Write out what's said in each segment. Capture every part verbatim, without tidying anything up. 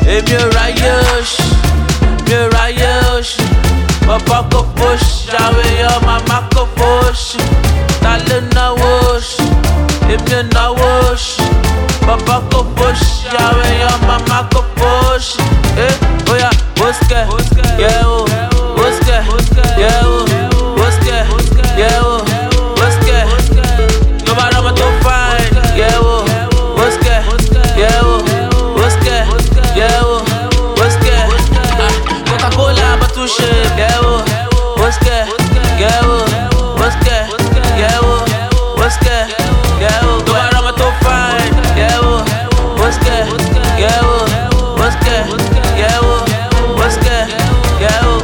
èmi ò ráyè òṣì, mi ò ráyè òṣì. Bàbá kò fòṣì, àwọn èèyàn màmá kò fòṣì. Ta ló náwó òṣì, èmi ò náwó òṣì. Bàbá kò fòṣì, àwọn èèyàn màmá kò fòṣì. Eh, bóyá bóṣkẹ̀, yẹ̀ wò, bóṣkẹ̀, yẹ̀ wò, bóṣkẹ̀, yẹ̀ wò, bóṣkẹ̀. Tó bá rọ́mọ tó fine, yẹ̀ wò, bóṣkẹ̀, yẹ̀ wò, bóṣkẹ̀, yẹ̀ wò, bóṣkẹ̀. Coca-Cola bá tún ṣe, yẹ̀ wò, bóṣkẹ̀, yẹ̀ wò, bóṣkẹ̀, yẹ̀ wò, bóṣkẹ̀, yẹ̀ wò. Tó bá rọ́mọ tó fine, yẹ̀ wò, bóṣkẹ̀, yẹ̀ wò, bóṣkẹ̀, yẹ̀ wò, bóṣkẹ̀, yẹ̀ wò.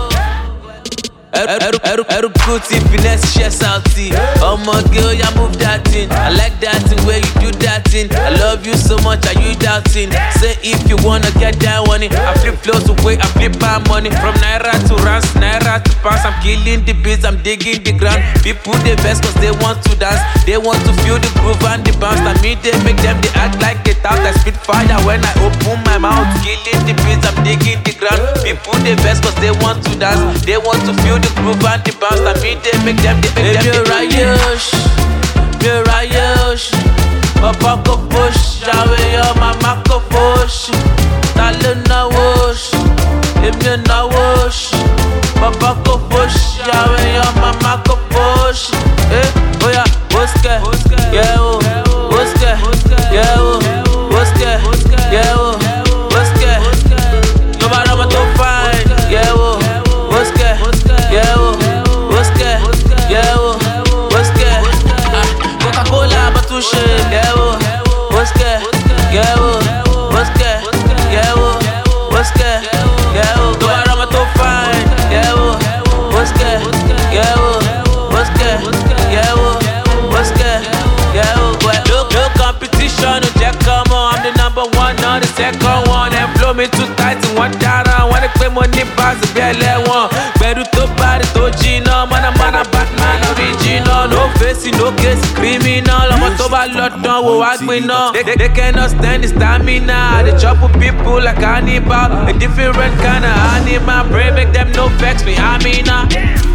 Eru, eru, eru, kuti, finesse, chest salty. Ọmọge, oh yeah, move that thing. I like that thing where you do that thing. I love you so much, are you doubting? Say if you wanna get that money. I flip flows away, I flip my money. From naira to rands, naira to pounds. I'm killing the beats, I'm digging the ground. People they best cause they want to dance. They want to feel the groove and the bounce. I mean they make them, they act like they talk. I spit fire when I open my mouth. Killing the beats, I'm digging the ground. People they best cause they want to dance. They want to feel the groove and the bounce. I mean they make them, they make them. You're right, yes. You're right, yes. Papa go push, àwọn èèyàn màmá go push. Ta ló náwó òṣì, èmi ò náwó òṣì. Papa go push, àwọn èèyàn màmá go push. Eh, bóyá bóṣkẹ̀, yẹ̀ wò, bóṣkẹ̀, yẹ̀ wò, bóṣkẹ̀, yẹ̀ wò, bóṣkẹ̀. Tó bá rọ́mọ tó fine, yẹ̀ wò, bóṣkẹ̀, yẹ̀ wò, bóṣkẹ̀, yẹ̀ wò, bóṣkẹ̀. Coca-Cola bá tún ṣe, yẹ̀ wò, bóṣkẹ̀, yẹ̀ wò, bóṣkẹ̀, yẹ̀ wò, bóṣkẹ̀, yẹ̀ wò. Tó bá rọ́mọ tó fine, yẹ̀ wò, bóṣkẹ̀, yẹ̀ wò, bóṣkẹ̀, yẹ̀ wò, bóṣkẹ̀, yẹ̀ wò. No, no competition, no jẹ́ kọ́mọ. I'm the number one, not the second one. And flow me too tight in one dára. Wọ́n ní pé mo ní báàsì bí ẹlẹ́wọ̀n. Gbẹ̀rù tó bárí tó jiná. Mọ̀nàmọ́ná Batman original. No face, no case, criminal. Ọmọ tó bá lọ dán wò wá gbiná. They, they cannot stand the stamina. They chop with people like cannibal. A different kind of animal. Pray make them no vex me, Amina.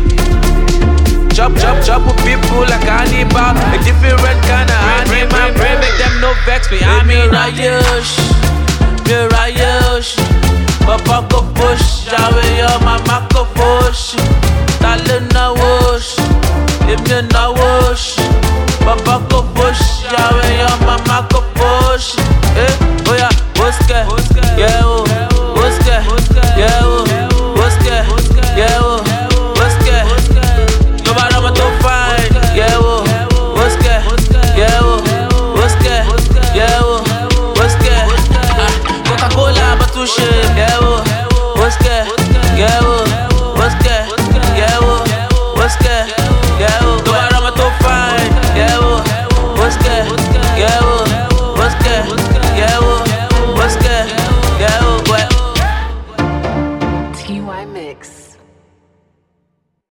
Chop, chop, chop with people like cannibal. A different kind of animal. Pray make them no vex me, Amina. Mi ò ráyè òṣì, Papa go push, àwọn èèyàn màmá go push. Ta ló náwó òṣì, èmi ò náwó òṣì. Papa go push, àwọn èèyàn màmá go push. Eh, bóyá bóṣkẹ̀, yẹ̀ wò, bóṣkẹ̀, yẹ̀ wò, bóṣkẹ̀, yẹ̀ wò, bóṣkẹ̀. Tó bá rọ́mọ tó fine, yẹ̀ wò, bóṣkẹ̀, yẹ̀ wò, bóṣkẹ̀, yẹ̀ wò, bóṣkẹ̀. Coca-Cola bá tún ṣe.